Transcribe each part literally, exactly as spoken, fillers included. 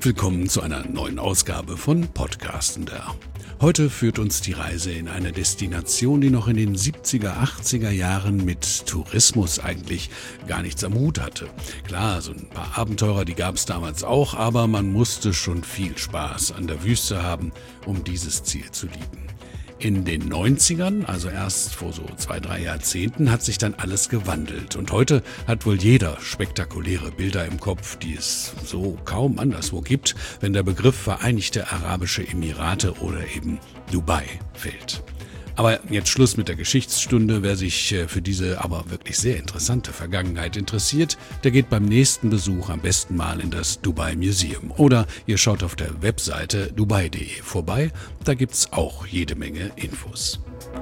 und willkommen zu einer neuen Ausgabe von Podcastender. Heute führt uns die Reise in eine Destination, die noch in den siebziger, achtziger Jahren mit Tourismus eigentlich gar nichts am Hut hatte. Klar, so ein paar Abenteurer, die gab es damals auch, aber man musste schon viel Spaß an der Wüste haben, um dieses Ziel zu lieben. In den neunzigern, also erst vor so zwei, drei Jahrzehnten, hat sich dann alles gewandelt. Und heute hat wohl jeder spektakuläre Bilder im Kopf, die es so kaum anderswo gibt, wenn der Begriff Vereinigte Arabische Emirate oder eben Dubai fällt. Aber jetzt Schluss mit der Geschichtsstunde. Wer sich für diese aber wirklich sehr interessante Vergangenheit interessiert, der geht beim nächsten Besuch am besten mal in das Dubai Museum. Oder ihr schaut auf der Webseite dubai punkt de vorbei, da gibt's auch jede Menge Infos.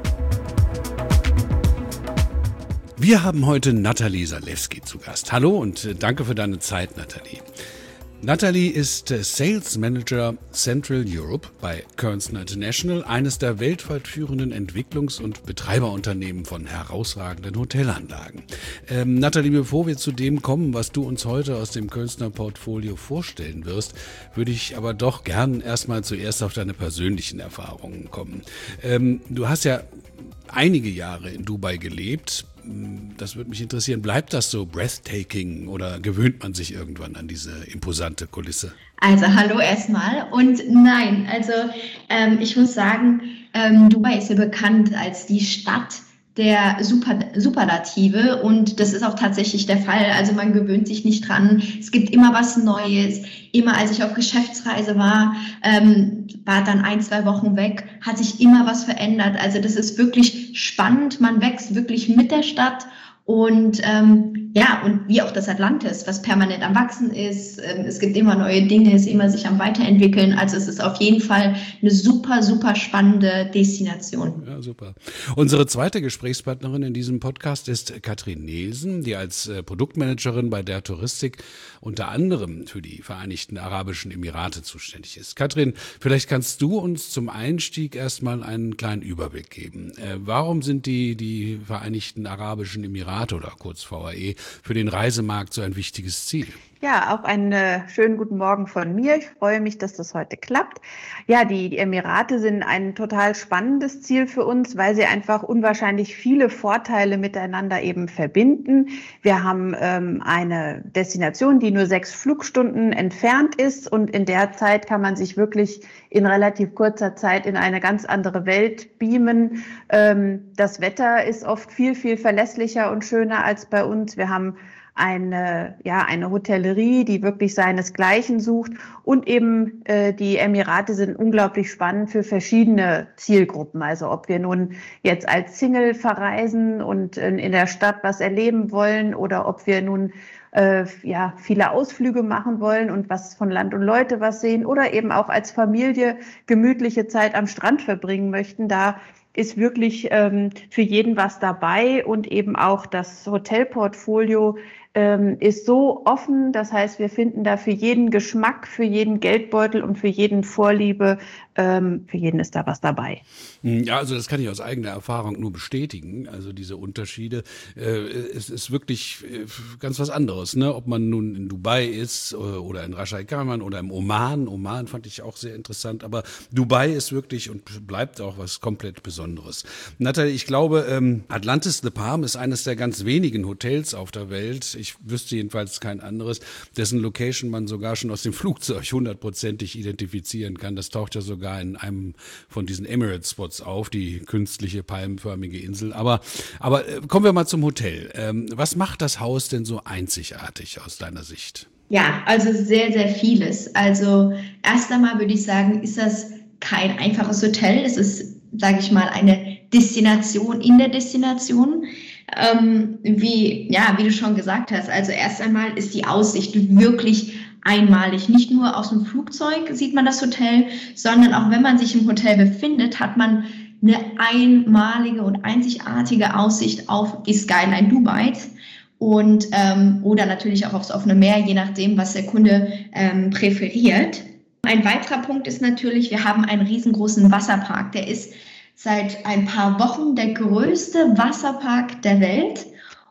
Wir haben heute Nathalie Zalewski zu Gast. Hallo und danke für deine Zeit, Nathalie. Nathalie ist Sales Manager Central Europe bei Koernsner International, eines der weltweit führenden Entwicklungs- und Betreiberunternehmen von herausragenden Hotelanlagen. Ähm, Nathalie, bevor wir zu dem kommen, was du uns heute aus dem Koernsner Portfolio vorstellen wirst, würde ich aber doch gern erstmal zuerst auf deine persönlichen Erfahrungen kommen. Ähm, du hast ja einige Jahre in Dubai gelebt. Das würde mich interessieren. Bleibt das so breathtaking oder gewöhnt man sich irgendwann an diese imposante Kulisse? Also hallo erstmal und nein, also ähm, ich muss sagen, ähm, Dubai ist ja bekannt als die Stadt der Super, Superlative und das ist auch tatsächlich der Fall. Also man gewöhnt sich nicht dran. Es gibt immer was Neues. Immer als ich auf Geschäftsreise war, ähm, war dann ein, zwei Wochen weg, hat sich immer was verändert. Also das ist wirklich spannend. Man wächst wirklich mit der Stadt. Und ähm, ja, und wie auch das Atlantis, was permanent am Wachsen ist. Ähm, es gibt immer neue Dinge, es ist immer sich am Weiterentwickeln. Also es ist auf jeden Fall eine super, super spannende Destination. Ja, super. Unsere zweite Gesprächspartnerin in diesem Podcast ist Katrin Nielsen, die als äh, Produktmanagerin bei der Touristik unter anderem für die Vereinigten Arabischen Emirate zuständig ist. Katrin, vielleicht kannst du uns zum Einstieg erstmal einen kleinen Überblick geben. Äh, warum sind die, die Vereinigten Arabischen Emirate oder kurz V A E für den Reisemarkt so ein wichtiges Ziel? Ja, auch einen äh, schönen guten Morgen von mir. Ich freue mich, dass das heute klappt. Ja, die, die Emirate sind ein total spannendes Ziel für uns, weil sie einfach unwahrscheinlich viele Vorteile miteinander eben verbinden. Wir haben ähm, eine Destination, die nur sechs Flugstunden entfernt ist und in der Zeit kann man sich wirklich in relativ kurzer Zeit in eine ganz andere Welt beamen. Ähm, das Wetter ist oft viel, viel verlässlicher und schöner als bei uns. Wir haben eine, ja, eine Hotellerie, die wirklich seinesgleichen sucht und eben äh, die Emirate sind unglaublich spannend für verschiedene Zielgruppen. Also ob wir nun jetzt als Single verreisen und in, in der Stadt was erleben wollen oder ob wir nun äh, ja, viele Ausflüge machen wollen und was von Land und Leute was sehen oder eben auch als Familie gemütliche Zeit am Strand verbringen möchten, da ist wirklich ähm, für jeden was dabei und eben auch das Hotelportfolio ähm, ist so offen. Das heißt, wir finden da für jeden Geschmack, für jeden Geldbeutel und für jeden Vorliebe, ähm, für jeden ist da was dabei. Ja, also das kann ich aus eigener Erfahrung nur bestätigen. Also diese Unterschiede, äh, es ist wirklich äh, ganz was anderes, ne? Ob man nun in Dubai ist oder in Ras Al Khaimah oder im Oman. Oman fand ich auch sehr interessant, aber Dubai ist wirklich und bleibt auch was komplett Besonderes. Nathalie, ich glaube, ähm, Atlantis The Palm ist eines der ganz wenigen Hotels auf der Welt. Ich wüsste jedenfalls kein anderes, dessen Location man sogar schon aus dem Flugzeug hundertprozentig identifizieren kann. Das taucht ja sogar in einem von diesen Emirates-Spots auf, die künstliche palmenförmige Insel. Aber, aber kommen wir mal zum Hotel. Ähm, was macht das Haus denn so einzigartig aus deiner Sicht? Ja, also sehr, sehr vieles. Also erst einmal würde ich sagen, ist das kein einfaches Hotel. Es ist, sage ich mal, eine Destination in der Destination. Ähm, wie, ja, wie du schon gesagt hast, also erst einmal ist die Aussicht wirklich einmalig. Nicht nur aus dem Flugzeug sieht man das Hotel, sondern auch wenn man sich im Hotel befindet, hat man eine einmalige und einzigartige Aussicht auf die Skyline Dubais und ähm, oder natürlich auch aufs offene Meer, je nachdem, was der Kunde ähm, präferiert. Ein weiterer Punkt ist natürlich, wir haben einen riesengroßen Wasserpark, der ist seit ein paar Wochen der größte Wasserpark der Welt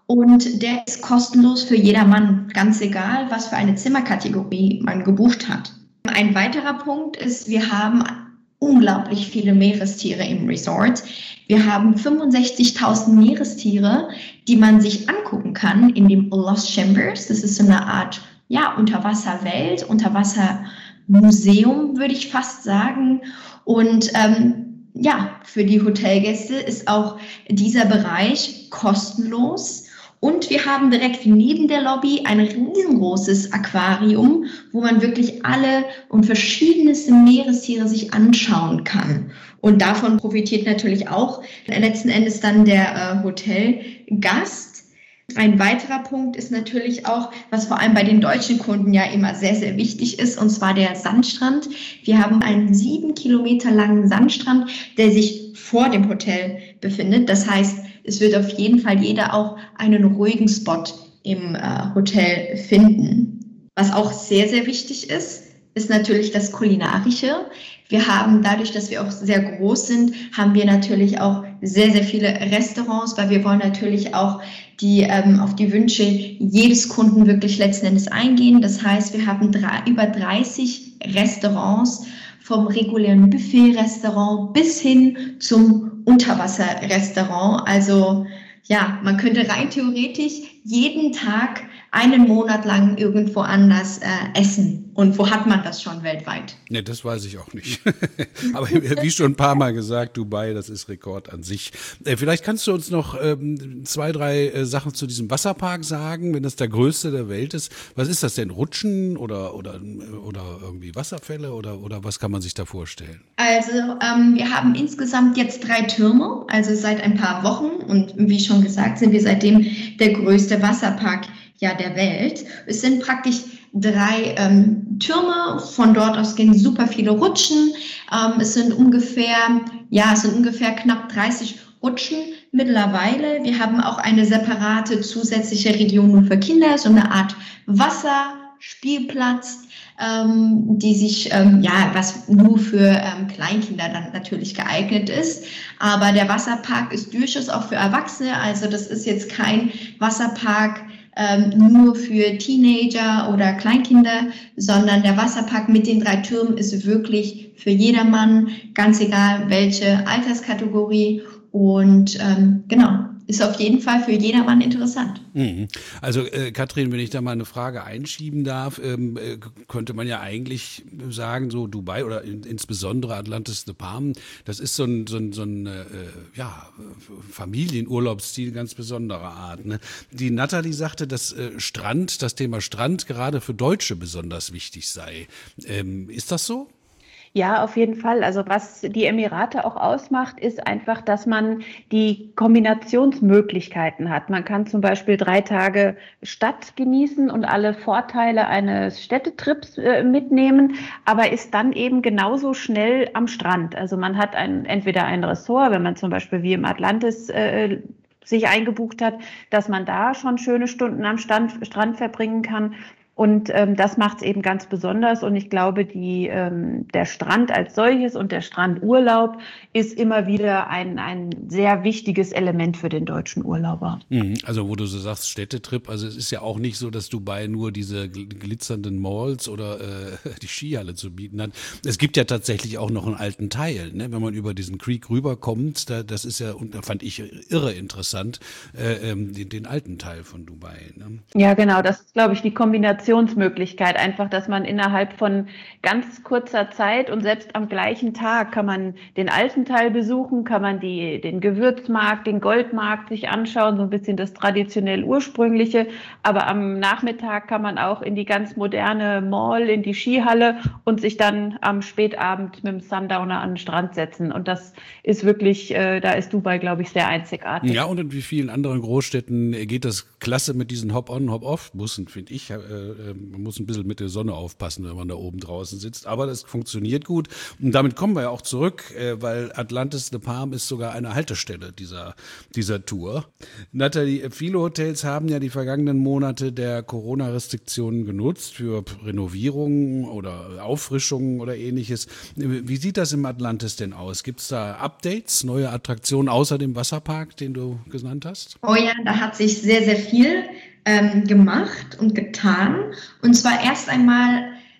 und der ist kostenlos für jedermann, ganz egal, was für eine Zimmerkategorie man gebucht hat. Ein weiterer Punkt ist, wir haben unglaublich viele Meerestiere im Resort. Wir haben fünfundsechzigtausend Meerestiere, die man sich angucken kann in dem Lost Chambers. Das ist so eine Art ja, Unterwasserwelt, Unterwassermuseum, würde ich fast sagen. Und ähm, ja, für die Hotelgäste ist auch dieser Bereich kostenlos. Und wir haben direkt neben der Lobby ein riesengroßes Aquarium, wo man wirklich alle und verschiedenste Meerestiere sich anschauen kann. Und davon profitiert natürlich auch letzten Endes dann der äh, Hotelgast. Ein weiterer Punkt ist natürlich auch, was vor allem bei den deutschen Kunden ja immer sehr, sehr wichtig ist, und zwar der Sandstrand. Wir haben einen sieben Kilometer langen Sandstrand, der sich vor dem Hotel befindet. Das heißt, es wird auf jeden Fall jeder auch einen ruhigen Spot im äh, Hotel finden. Was auch sehr, sehr wichtig ist, ist natürlich das Kulinarische. Wir haben dadurch, dass wir auch sehr groß sind, haben wir natürlich auch sehr, sehr viele Restaurants, weil wir wollen natürlich auch die, ähm, auf die Wünsche jedes Kunden wirklich letzten Endes eingehen. Das heißt, wir haben drei, über dreißig Restaurants, vom regulären Buffet-Restaurant bis hin zum Unterwasser-Restaurant. Also ja, man könnte rein theoretisch jeden Tag einen Monat lang irgendwo anders äh, essen. Und wo hat man das schon weltweit? Ne, das weiß ich auch nicht. Aber wie schon ein paar Mal gesagt, Dubai, das ist Rekord an sich. Äh, vielleicht kannst du uns noch ähm, zwei, drei äh, Sachen zu diesem Wasserpark sagen, wenn das der größte der Welt ist. Was ist das denn? Rutschen oder, oder, oder irgendwie Wasserfälle oder, oder was kann man sich da vorstellen? Also ähm, wir haben insgesamt jetzt drei Türme, also seit ein paar Wochen. Und wie schon gesagt, sind wir seitdem der größte Wasserpark ja, der Welt. Es sind praktisch drei ähm, Türme, von dort aus gehen super viele Rutschen. Ähm, es sind ungefähr, ja, es sind ungefähr knapp dreißig Rutschen mittlerweile. Wir haben auch eine separate zusätzliche Region nur für Kinder, so eine Art Wasserspielplatz, ähm, die sich, ähm, ja, was nur für ähm, Kleinkinder dann natürlich geeignet ist. Aber der Wasserpark ist durchaus auch für Erwachsene. Also das ist jetzt kein Wasserpark, Ähm, nur für Teenager oder Kleinkinder, sondern der Wasserpark mit den drei Türmen ist wirklich für jedermann, ganz egal welche Alterskategorie, und ähm, genau, ist auf jeden Fall für jedermann interessant. Also äh, Katrin, wenn ich da mal eine Frage einschieben darf, ähm, äh, könnte man ja eigentlich sagen, so Dubai oder in, insbesondere Atlantis The Palm, das ist so ein, so ein, so ein äh, ja, Familienurlaubsstil ganz besonderer Art. Ne? Die Natalie sagte, dass äh, Strand, das Thema Strand gerade für Deutsche besonders wichtig sei. Ähm, ist das so? Ja, auf jeden Fall. Also was die Emirate auch ausmacht, ist einfach, dass man die Kombinationsmöglichkeiten hat. Man kann zum Beispiel drei Tage Stadt genießen und alle Vorteile eines Städtetrips äh, mitnehmen, aber ist dann eben genauso schnell am Strand. Also man hat ein, entweder ein Ressort, wenn man zum Beispiel wie im Atlantis äh, sich eingebucht hat, dass man da schon schöne Stunden am Strand, Strand verbringen kann. Und ähm, das macht es eben ganz besonders. Und ich glaube, die, ähm, der Strand als solches und der Strandurlaub ist immer wieder ein, ein sehr wichtiges Element für den deutschen Urlauber. Also wo du so sagst, Städtetrip, also es ist ja auch nicht so, dass Dubai nur diese glitzernden Malls oder äh, die Skihalle zu bieten hat. Es gibt ja tatsächlich auch noch einen alten Teil, ne? Wenn man über diesen Creek rüberkommt, da, das ist ja, und da fand ich irre interessant, äh, ähm, den, den alten Teil von Dubai. Ne? Ja, genau, das ist, glaube ich, die Kombination Möglichkeit, einfach, dass man innerhalb von ganz kurzer Zeit und selbst am gleichen Tag kann man den alten Teil besuchen, kann man die, den Gewürzmarkt, den Goldmarkt sich anschauen, so ein bisschen das traditionell ursprüngliche, aber am Nachmittag kann man auch in die ganz moderne Mall, in die Skihalle und sich dann am Spätabend mit dem Sundowner an den Strand setzen, und das ist wirklich, äh, da ist Dubai, glaube ich, sehr einzigartig. Ja, und in wie vielen anderen Großstädten geht das klasse mit diesen Hop-on, Hop-off-Bussen, finde ich. Man muss ein bisschen mit der Sonne aufpassen, wenn man da oben draußen sitzt, aber das funktioniert gut. Und damit kommen wir ja auch zurück, weil Atlantis The Palm ist sogar eine Haltestelle dieser, dieser Tour. Nathalie, viele Hotels haben ja die vergangenen Monate der Corona-Restriktionen genutzt für Renovierungen oder Auffrischungen oder ähnliches. Wie sieht das im Atlantis denn aus? Gibt es da Updates, neue Attraktionen außer dem Wasserpark, den du genannt hast? Oh ja, da hat sich sehr, sehr viel ähm, gemacht und getan. Und zwar erst einmal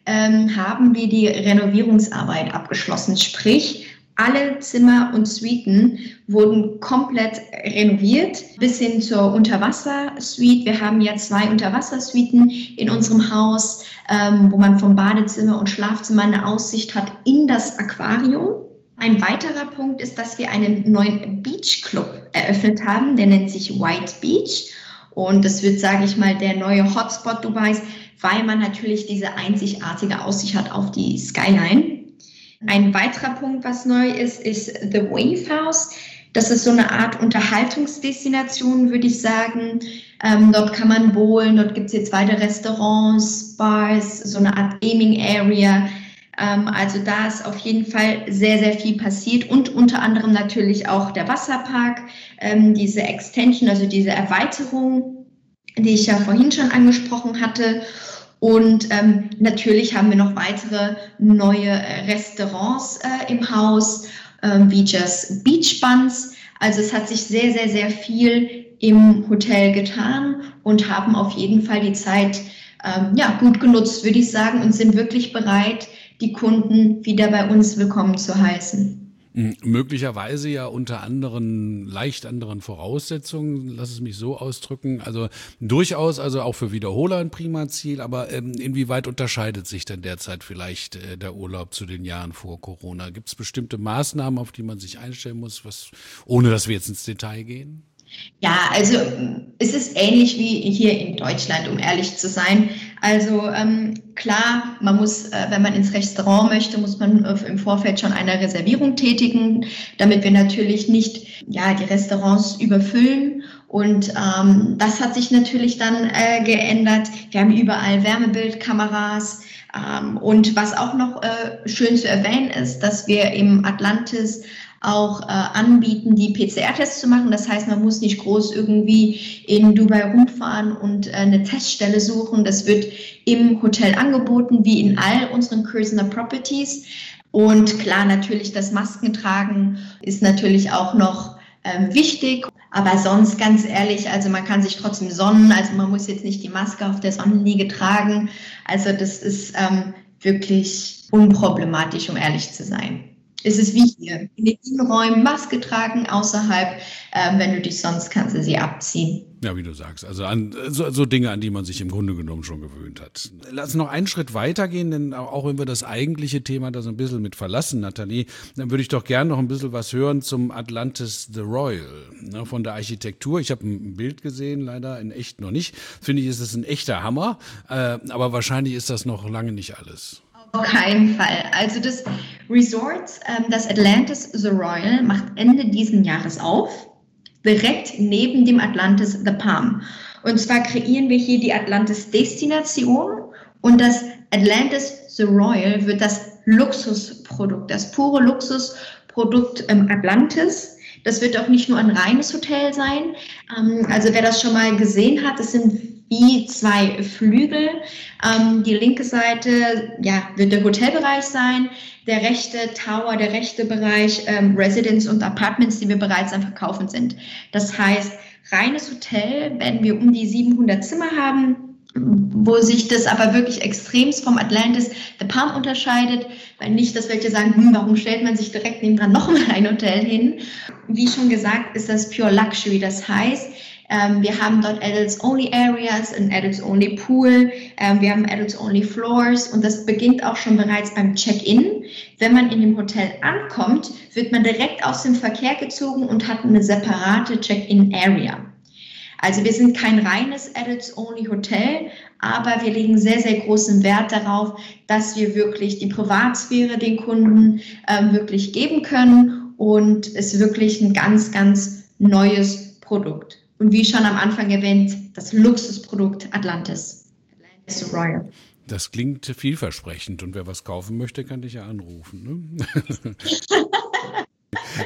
ähm, haben wir die Renovierungsarbeit abgeschlossen. Sprich, alle Zimmer und Suiten wurden komplett renoviert, bis hin zur Unterwassersuite. Wir haben ja zwei Unterwassersuiten in unserem Haus, ähm, wo man vom Badezimmer und Schlafzimmer eine Aussicht hat in das Aquarium. Ein weiterer Punkt ist, dass wir einen neuen Beach Club eröffnet haben, der nennt sich White Beach. Und das wird, sage ich mal, der neue Hotspot Dubais, weil man natürlich diese einzigartige Aussicht hat auf die Skyline. Ein weiterer Punkt, was neu ist, ist The Wave House. Das ist so eine Art Unterhaltungsdestination, würde ich sagen. Ähm, dort kann man bowlen, dort gibt es jetzt weitere Restaurants, Bars, so eine Art Gaming Area. Ähm, also da ist auf jeden Fall sehr, sehr viel passiert und unter anderem natürlich auch der Wasserpark, ähm, diese Extension, also diese Erweiterung, die ich ja vorhin schon angesprochen hatte. Und ähm, natürlich haben wir noch weitere neue äh, Restaurants äh, im Haus, ähm, wie Just Beach Buns. Also es hat sich sehr, sehr, sehr viel im Hotel getan und haben auf jeden Fall die Zeit ähm, ja, gut genutzt, würde ich sagen, und sind wirklich bereit, die Kunden wieder bei uns willkommen zu heißen. Möglicherweise ja unter anderen, leicht anderen Voraussetzungen, lass es mich so ausdrücken. Also durchaus, also auch für Wiederholer ein prima Ziel, aber ähm, inwieweit unterscheidet sich denn derzeit vielleicht äh, der Urlaub zu den Jahren vor Corona? Gibt es bestimmte Maßnahmen, auf die man sich einstellen muss, was, ohne dass wir jetzt ins Detail gehen? Ja, also es ist ähnlich wie hier in Deutschland, um ehrlich zu sein. Also ähm, klar, man muss, äh, wenn man ins Restaurant möchte, muss man äh, im Vorfeld schon eine Reservierung tätigen, damit wir natürlich nicht ja, die Restaurants überfüllen. Und ähm, das hat sich natürlich dann äh, geändert. Wir haben überall Wärmebildkameras. Ähm, und was auch noch äh, schön zu erwähnen ist, dass wir im Atlantis auch äh, anbieten, die P C R-Tests zu machen. Das heißt, man muss nicht groß irgendwie in Dubai rumfahren und äh, eine Teststelle suchen. Das wird im Hotel angeboten, wie in all unseren Cursiner Properties. Und klar, natürlich das Maskentragen ist natürlich auch noch ähm, wichtig. Aber sonst, ganz ehrlich, also man kann sich trotzdem sonnen. Also man muss jetzt nicht die Maske auf der Sonnenliege tragen. Also das ist ähm, wirklich unproblematisch, um ehrlich zu sein. Es ist wie hier, in den Innenräumen Maske tragen, außerhalb, äh, wenn du dich sonst kannst du sie abziehen. Ja, wie du sagst, also an, so, so Dinge, an die man sich im Grunde genommen schon gewöhnt hat. Lass uns noch einen Schritt weitergehen, denn auch wenn wir das eigentliche Thema da so ein bisschen mit verlassen, Nathalie, dann würde ich doch gerne noch ein bisschen was hören zum Atlantis The Royal, ne, von der Architektur. Ich habe ein Bild gesehen, leider in echt noch nicht. Finde ich, ist es ein echter Hammer, äh, aber wahrscheinlich ist das noch lange nicht alles. Auf keinen Fall. Also das Resort, ähm, das Atlantis The Royal, macht Ende diesen Jahres auf, direkt neben dem Atlantis The Palm. Und zwar kreieren wir hier die Atlantis Destination und das Atlantis The Royal wird das Luxusprodukt, das pure Luxusprodukt im Atlantis. Das wird auch nicht nur ein reines Hotel sein. Ähm, also wer das schon mal gesehen hat, das sind wie zwei Flügel. Ähm, die linke Seite ja, wird der Hotelbereich sein, der rechte Tower, der rechte Bereich ähm, Residence und Apartments, die wir bereits am Verkaufen sind. Das heißt, reines Hotel werden wir um die siebenhundert Zimmer haben, wo sich das aber wirklich extremst vom Atlantis The Palm unterscheidet, weil nicht, dass welche sagen, hm, warum stellt man sich direkt nebendran nochmal ein Hotel hin? Wie schon gesagt, ist das Pure Luxury, das heißt, Ähm, wir haben dort Adults-Only Areas, ein Adults-Only Pool, ähm, wir haben Adults-Only Floors und das beginnt auch schon bereits beim Check-in. Wenn man in dem Hotel ankommt, wird man direkt aus dem Verkehr gezogen und hat eine separate Check-in-Area. Also wir sind kein reines Adults-Only Hotel, aber wir legen sehr, sehr großen Wert darauf, dass wir wirklich die Privatsphäre den Kunden ähm, wirklich geben können und es wirklich ein ganz, ganz neues Produkt. Und wie schon am Anfang erwähnt, das Luxusprodukt Atlantis. Atlantis Royal. Das klingt vielversprechend und wer was kaufen möchte, kann dich ja anrufen. Ne?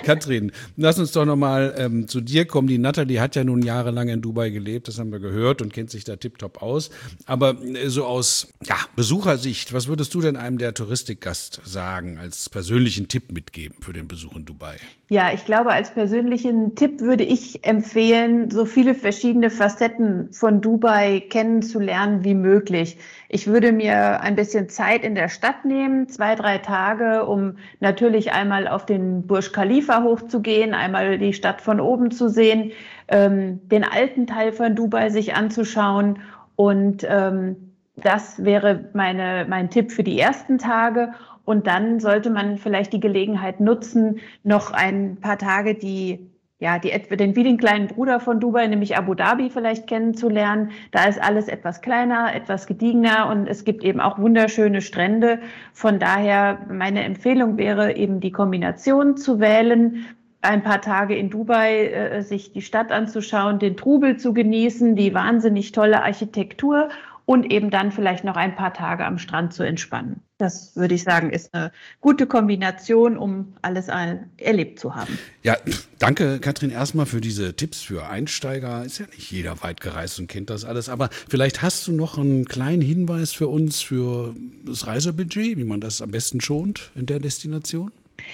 Katrin, lass uns doch nochmal ähm, zu dir kommen. Die Natalie hat ja nun jahrelang in Dubai gelebt, das haben wir gehört und kennt sich da tipptopp aus. Aber äh, so aus ja, Besuchersicht, was würdest du denn einem der Touristikgast sagen, als persönlichen Tipp mitgeben für den Besuch in Dubai? Ja, ich glaube, als persönlichen Tipp würde ich empfehlen, so viele verschiedene Facetten von Dubai kennenzulernen wie möglich. Ich würde mir ein bisschen Zeit in der Stadt nehmen, zwei, drei Tage, um natürlich einmal auf den Burj Khalifa hochzugehen, einmal die Stadt von oben zu sehen, ähm, den alten Teil von Dubai sich anzuschauen. Und ähm, das wäre meine, mein Tipp für die ersten Tage. Und dann sollte man vielleicht die Gelegenheit nutzen, noch ein paar Tage die, ja, die, den, wie den kleinen Bruder von Dubai, nämlich Abu Dhabi vielleicht kennenzulernen. Da ist alles etwas kleiner, etwas gediegener und es gibt eben auch wunderschöne Strände. Von daher, meine Empfehlung wäre eben die Kombination zu wählen, ein paar Tage in Dubai äh, sich die Stadt anzuschauen, den Trubel zu genießen, die wahnsinnig tolle Architektur und eben dann vielleicht noch ein paar Tage am Strand zu entspannen. Das würde ich sagen, ist eine gute Kombination, um alles erlebt zu haben. Ja, danke Katrin erstmal für diese Tipps für Einsteiger. Ist ja nicht jeder weit gereist und kennt das alles, aber vielleicht hast du noch einen kleinen Hinweis für uns für das Reisebudget, wie man das am besten schont in der Destination?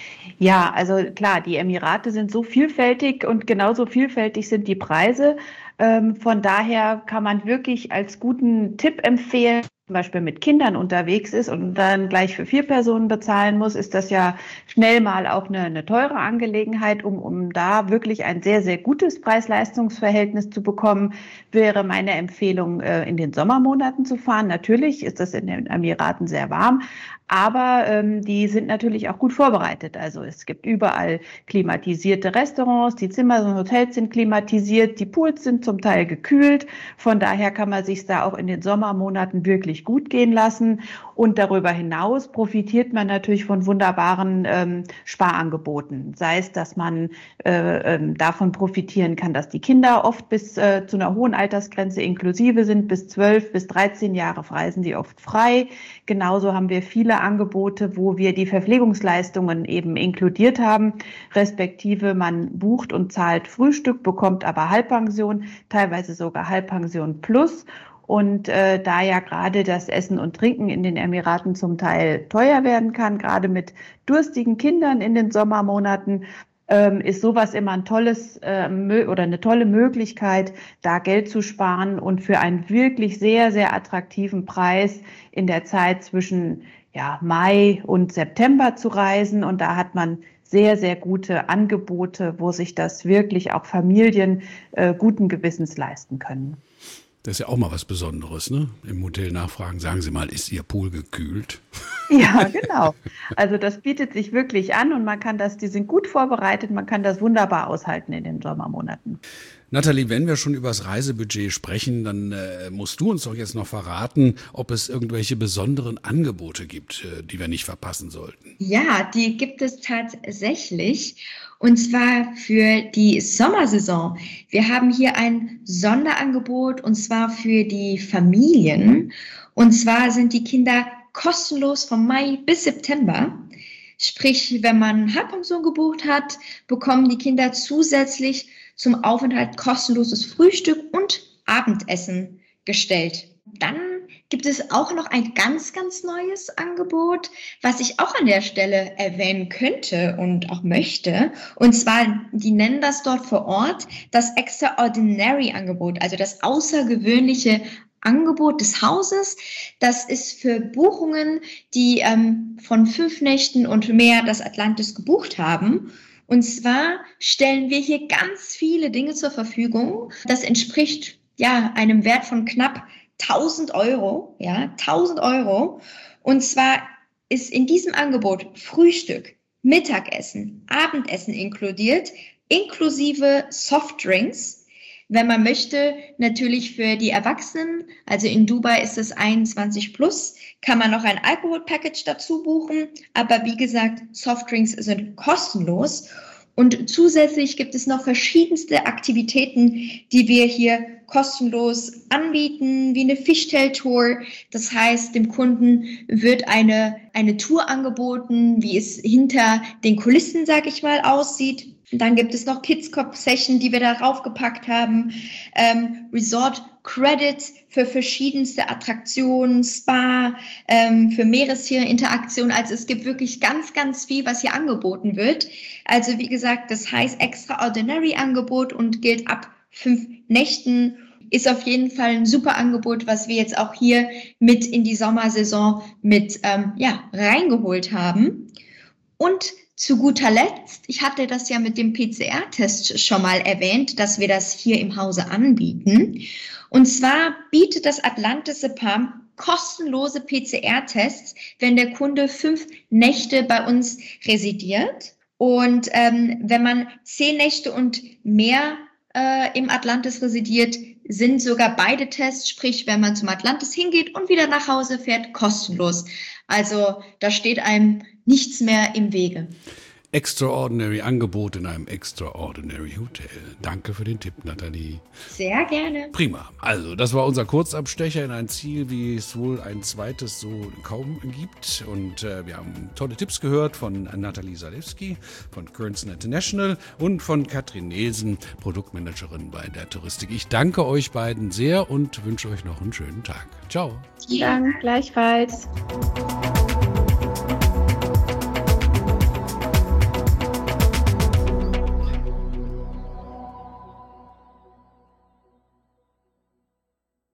Ja, also klar, die Emirate sind so vielfältig und genauso vielfältig sind die Preise. Ähm, von daher kann man wirklich als guten Tipp empfehlen, zum Beispiel mit Kindern unterwegs ist und dann gleich für vier Personen bezahlen muss, ist das ja schnell mal auch eine, eine teure Angelegenheit. Um, um da wirklich ein sehr, sehr gutes Preis-Leistungs-Verhältnis zu bekommen, wäre meine Empfehlung, äh, in den Sommermonaten zu fahren. Natürlich ist das in den Emiraten sehr warm, aber ähm, die sind natürlich auch gut vorbereitet. Also es gibt überall klimatisierte Restaurants, die Zimmer und Hotels sind klimatisiert, die Pools sind zum Teil gekühlt. Von daher kann man sich da auch in den Sommermonaten wirklich gut gehen lassen. Und darüber hinaus profitiert man natürlich von wunderbaren ähm, Sparangeboten. Sei es, dass man äh, äh, davon profitieren kann, dass die Kinder oft bis äh, zu einer hohen Altersgrenze inklusive sind. Bis zwölf bis dreizehn Jahre reisen die oft frei. Genauso haben wir viele Angebote, wo wir die Verpflegungsleistungen eben inkludiert haben, respektive man bucht und zahlt Frühstück, bekommt aber Halbpension, teilweise sogar Halbpension plus. Und äh, da ja gerade das Essen und Trinken in den Emiraten zum Teil teuer werden kann, gerade mit durstigen Kindern in den Sommermonaten, ähm, ist sowas immer ein tolles äh, oder eine tolle Möglichkeit, da Geld zu sparen und für einen wirklich sehr, sehr attraktiven Preis in der Zeit zwischen ja, Mai und September zu reisen. Und da hat man sehr, sehr gute Angebote, wo sich das wirklich auch Familien äh, guten Gewissens leisten können. Das ist ja auch mal was Besonderes, ne? Im Hotel nachfragen, sagen Sie mal, ist Ihr Pool gekühlt? Ja, genau. Also das bietet sich wirklich an und man kann das, die sind gut vorbereitet, man kann das wunderbar aushalten in den Sommermonaten. Nathalie, wenn wir schon über das Reisebudget sprechen, dann äh, musst du uns doch jetzt noch verraten, ob es irgendwelche besonderen Angebote gibt, äh, die wir nicht verpassen sollten. Ja, die gibt es tatsächlich. Und zwar für die Sommersaison. Wir haben hier ein Sonderangebot und zwar für die Familien. Und zwar sind die Kinder kostenlos von Mai bis September. Sprich, wenn man Halbpension gebucht hat, bekommen die Kinder zusätzlich zum Aufenthalt kostenloses Frühstück und Abendessen gestellt. Dann gibt es auch noch ein ganz, ganz neues Angebot, was ich auch an der Stelle erwähnen könnte und auch möchte. Und zwar, die nennen das dort vor Ort das Extraordinary-Angebot, also das außergewöhnliche Angebot des Hauses. Das ist für Buchungen, die ähm, von fünf Nächten und mehr das Atlantis gebucht haben. Und zwar stellen wir hier ganz viele Dinge zur Verfügung. Das entspricht ja einem Wert von knapp tausend Euro, ja, tausend Euro. Und zwar ist in diesem Angebot Frühstück, Mittagessen, Abendessen inkludiert, inklusive Softdrinks. Wenn man möchte, natürlich für die Erwachsenen, also in Dubai ist es einundzwanzig plus, kann man noch ein Alkoholpackage dazu buchen. Aber wie gesagt, Softdrinks sind kostenlos. Und zusätzlich gibt es noch verschiedenste Aktivitäten, die wir hier kostenlos anbieten, wie eine Fishtail-Tour. Das heißt, dem Kunden wird eine, eine Tour angeboten, wie es hinter den Kulissen, sag ich mal, aussieht. Dann gibt es noch Kids-Cop-Session, die wir da raufgepackt haben, ähm, Resort-Credits für verschiedenste Attraktionen, Spa, ähm, für Meerestier-Interaktion. Also es gibt wirklich ganz, ganz viel, was hier angeboten wird. Also wie gesagt, das heißt Extraordinary-Angebot und gilt ab fünf Nächten. Ist auf jeden Fall ein super Angebot, was wir jetzt auch hier mit in die Sommersaison mit ähm, ja, reingeholt haben. Und zu guter Letzt, ich hatte das ja mit dem P C R-Test schon mal erwähnt, dass wir das hier im Hause anbieten. Und zwar bietet das Atlantis Sepam kostenlose P C R-Tests, wenn der Kunde fünf Nächte bei uns residiert. Und ähm, wenn man zehn Nächte und mehr äh, im Atlantis residiert, sind sogar beide Tests, sprich, wenn man zum Atlantis hingeht und wieder nach Hause fährt, kostenlos. Also da steht einem nichts mehr im Wege. Extraordinary Angebot in einem Extraordinary Hotel. Danke für den Tipp, Nathalie. Sehr gerne. Prima. Also, das war unser Kurzabstecher in ein Ziel, wie es wohl ein zweites so kaum gibt. Und äh, wir haben tolle Tipps gehört von Nathalie Zalewski von Currency International und von Katrin Nelsen, Produktmanagerin bei der Touristik. Ich danke euch beiden sehr und wünsche euch noch einen schönen Tag. Ciao. Vielen Dank, gleichfalls.